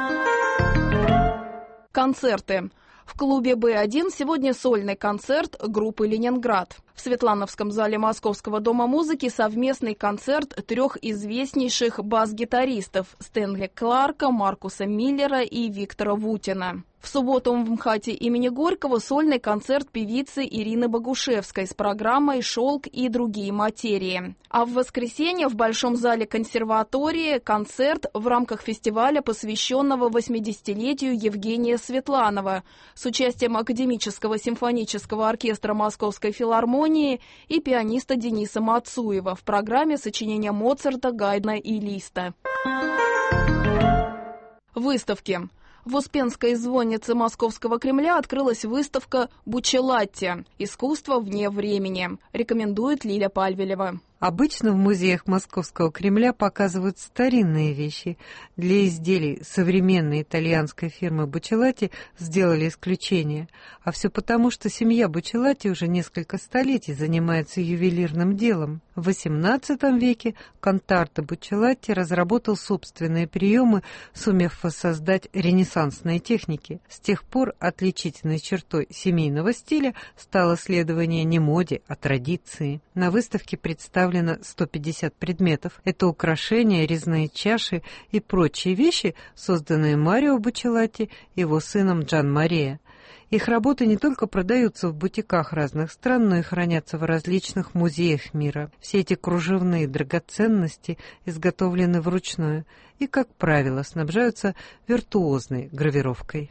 Концерты. В клубе Бэ один сегодня сольный концерт группы «Ленинград». В Светлановском зале Московского дома музыки совместный концерт трех известнейших бас-гитаристов Стэнли Кларка, Маркуса Миллера и Виктора Вутина. В субботу в МХАТе имени Горького сольный концерт певицы Ирины Богушевской с программой «Шелк и другие материи». А в воскресенье в Большом зале консерватории концерт в рамках фестиваля, посвященного восьмидесятилетию Евгения Светланова, с участием Академического симфонического оркестра Московской филармонии и пианиста Дениса Мацуева в программе сочинения Моцарта, Гайдна и Листа. Выставки. В Успенской звоннице Московского Кремля открылась выставка «Бучелатти. Искусство вне времени». Рекомендует Лиля Пальвелева. Обычно в музеях Московского Кремля показывают старинные вещи. Для изделий современной итальянской фирмы Бучелатти сделали исключение. А все потому, что семья Бучелатти уже несколько столетий занимается ювелирным делом. В восемнадцатом веке Контарто Бучелатти разработал собственные приемы, сумев воссоздать ренессансные техники. С тех пор отличительной чертой семейного стиля стало следование не моде, а традиции. На выставке представлены сто пятьдесят предметов. Это украшения, резные чаши и прочие вещи, созданные Марио Бучелатти и его сыном Джан Мария. Их работы не только продаются в бутиках разных стран, но и хранятся в различных музеях мира. Все эти кружевные драгоценности изготовлены вручную и, как правило, снабжаются виртуозной гравировкой.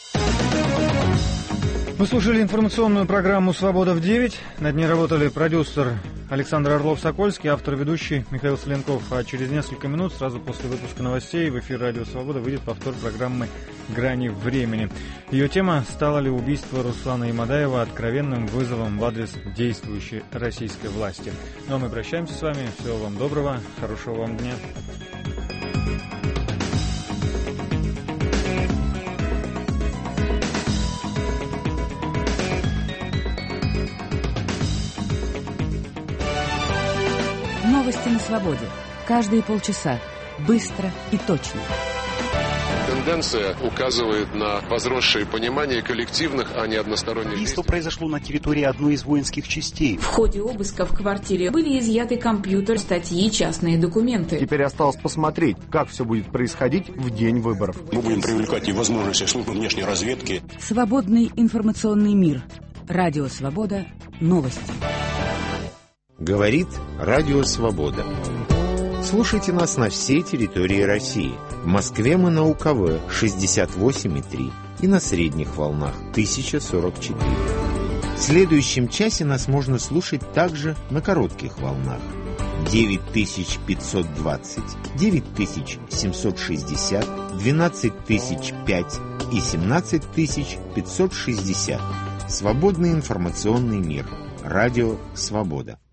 Вы слушали информационную программу «Свобода в девять». Над ней работали продюсер Александр Орлов-Сокольский, автор-ведущий Михаил Соленков. А через несколько минут, сразу после выпуска новостей, в эфир «Радио Свобода» выйдет повтор программы «Грани времени». Ее тема «Стало ли убийство Руслана Имадаева откровенным вызовом в адрес действующей российской власти?». Ну а мы прощаемся с вами. Всего вам доброго, хорошего вам дня. Новости на свободе. Каждые полчаса. Быстро и точно. Тенденция указывает на возросшее понимание коллективных, а не односторонних действий. Убийство произошло на территории одной из воинских частей. В ходе обыска в квартире были изъяты компьютер, статьи, частные документы. Теперь осталось посмотреть, как все будет происходить в день выборов. Мы будем привлекать и возможности службы внешней разведки. Свободный информационный мир. Радио Свобода. Новости. Говорит Радио Свобода. Слушайте нас на всей территории России. В Москве мы на УКВ шестьдесят восемь и три и на средних волнах тысяча сорок четыре. В следующем часе нас можно слушать также на коротких волнах. девять тысяч пятьсот двадцать, девять тысяч семьсот шестьдесят, двенадцать тысяч пять и семнадцать тысяч пятьсот шестьдесят. Свободный информационный мир. Радио Свобода.